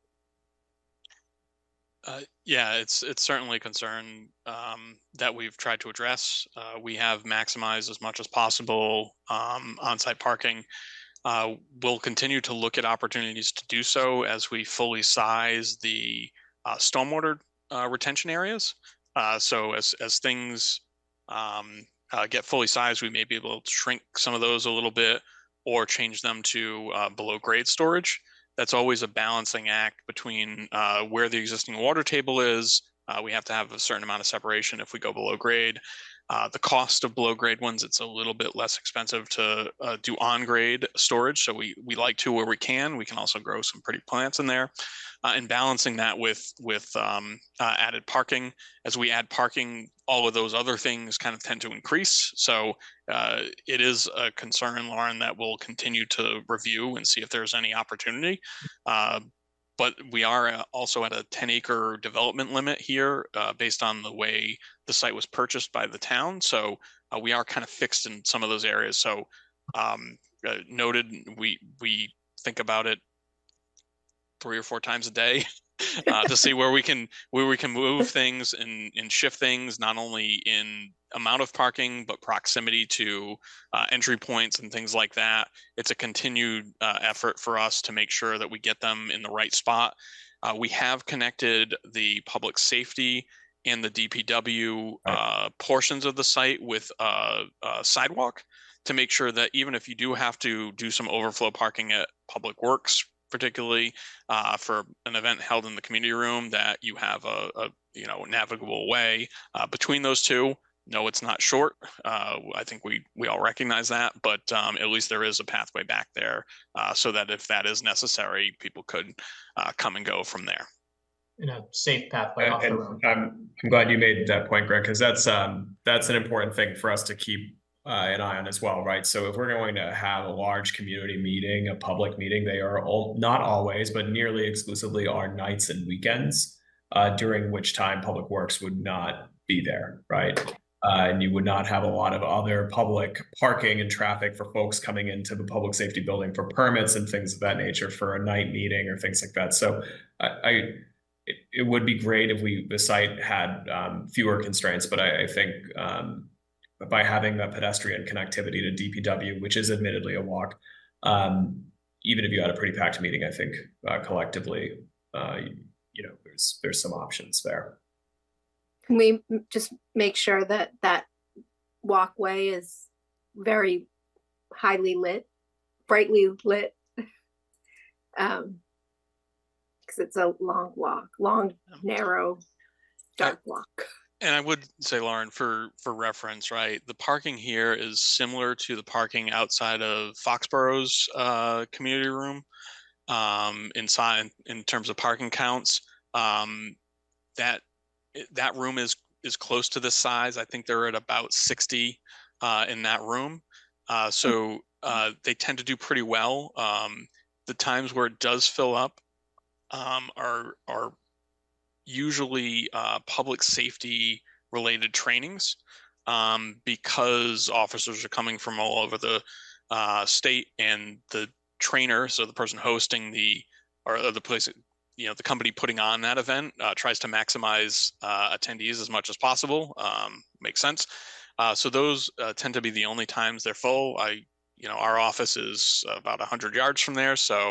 Yeah, it's certainly a concern that we've tried to address. We have maximized as much as possible on-site parking. We'll continue to look at opportunities to do so as we fully size the stormwater retention areas. So as things get fully sized, we may be able to shrink some of those a little bit or change them to below grade storage. That's always a balancing act between where the existing water table is. We have to have a certain amount of separation if we go below grade. The cost of below grade ones, it's a little bit less expensive to do on grade storage. So we like to where we can. We can also grow some pretty plants in there. And balancing that with added parking. As we add parking, all of those other things kind of tend to increase. So it is a concern, Lauren, that we'll continue to review and see if there's any opportunity. But we are also at a 10-acre development limit here based on the way the site was purchased by the town. So we are kind of fixed in some of those areas. So noted, we think about it 3 or 4 times a day to see where we can move things and shift things, not only in amount of parking, but proximity to entry points and things like that. It's a continued effort for us to make sure that we get them in the right spot. We have connected the public safety and the DPW portions of the site with a sidewalk to make sure that even if you do have to do some overflow parking at Public Works, particularly for an event held in the community room, that you have a navigable way between those two. No, it's not short. I think we all recognize that, but at least there is a pathway back there so that if that is necessary, people could come and go from there. In a safe pathway off the road. I'm glad you made that point, Greg, because that's an important thing for us to keep an eye on as well, right? So if we're going to have a large community meeting, a public meeting, they are not always, but nearly exclusively are nights and weekends, during which time Public Works would not be there, right? And you would not have a lot of other public parking and traffic for folks coming into the public safety building for permits and things of that nature for a night meeting or things like that. So it would be great if the site had fewer constraints, but I think by having that pedestrian connectivity to DPW, which is admittedly a walk, even if you had a pretty packed meeting, I think collectively, there's some options there. Can we just make sure that that walkway is very highly lit, brightly lit? Because it's a long walk, long, narrow, dark walk. And I would say, Lauren, for reference, right, the parking here is similar to the parking outside of Foxborough's community room inside in terms of parking counts. That room is close to this size. I think they're at about 60 in that room. So they tend to do pretty well. The times where it does fill up are usually public safety related trainings because officers are coming from all over the state, and the trainer, so the person hosting the place, the company putting on that event tries to maximize attendees as much as possible. Makes sense. So those tend to be the only times they're full. Our office is about 100 yards from there, so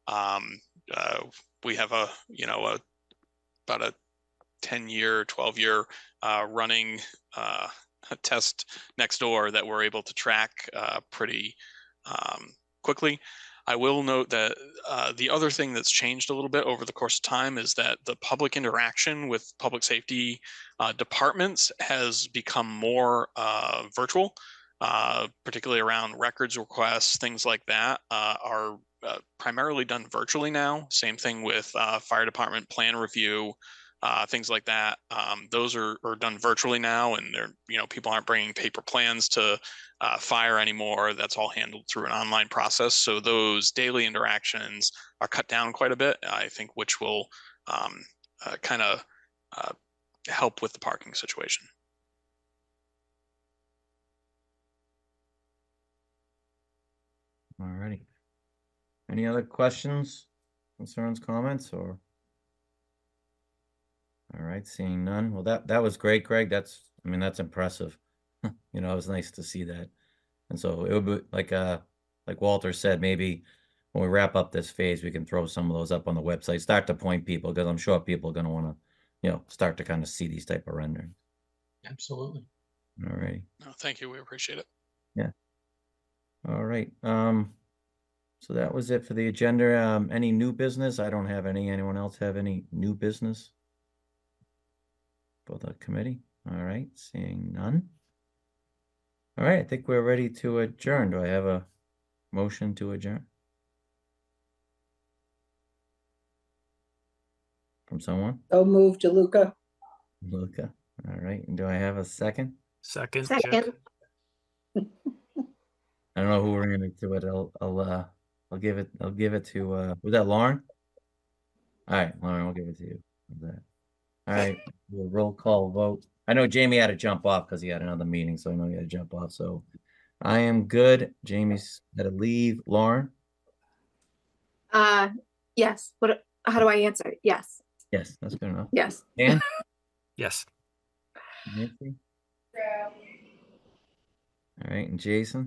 we have about a 10-year, 12-year running test next door that we're able to track pretty quickly. I will note that the other thing that's changed a little bit over the course of time is that the public interaction with public safety departments has become more virtual, particularly around records requests, things like that are primarily done virtually now. Same thing with fire department plan review, things like that. Those are done virtually now, and people aren't bringing paper plans to fire anymore. That's all handled through an online process. So those daily interactions are cut down quite a bit, I think, which will kind of help with the parking situation. All righty. Any other questions, concerns, comments, or? All right, seeing none. Well, that was great, Greg. That's impressive. It was nice to see that. And so it would be like Walter said, maybe when we wrap up this phase, we can throw some of those up on the website, start to point people, because I'm sure people are going to want to, start to kind of see these type of renderings. Absolutely. All right. No, thank you. We appreciate it. Yeah. All right. So that was it for the agenda. Any new business? I don't have any. Anyone else have any new business for the committee? All right. Seeing none. All right. I think we're ready to adjourn. Do I have a motion to adjourn? From someone? So move, DeLuca. Luca. All right. And do I have a second? Second. Second. I don't know who we're gonna do it. I'll give it to was that Lauren? All right, Lauren, I'll give it to you. How's that? All right, we'll roll call vote. I know Jamie had to jump off because he had another meeting, so I know he had to jump off. So I am good. Jamie's had to leave. Lauren? Yes. How do I answer? Yes. Yes, that's good enough. Yes. Dan? Yes. Nancy? All right, and Jason?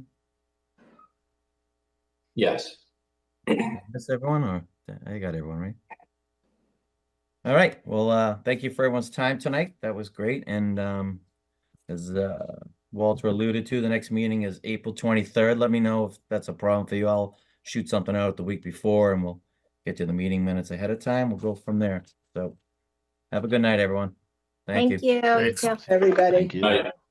Yes. Miss everyone, or I got everyone, right? All right, well, thank you for everyone's time tonight. That was great. And as Walter alluded to, the next meeting is April 23rd. Let me know if that's a problem for you. I'll shoot something out the week before and we'll get to the meeting minutes ahead of time. We'll go from there. So have a good night, everyone. Thank you. Thank you. You Thanks. too. Everybody. Thank you. Night.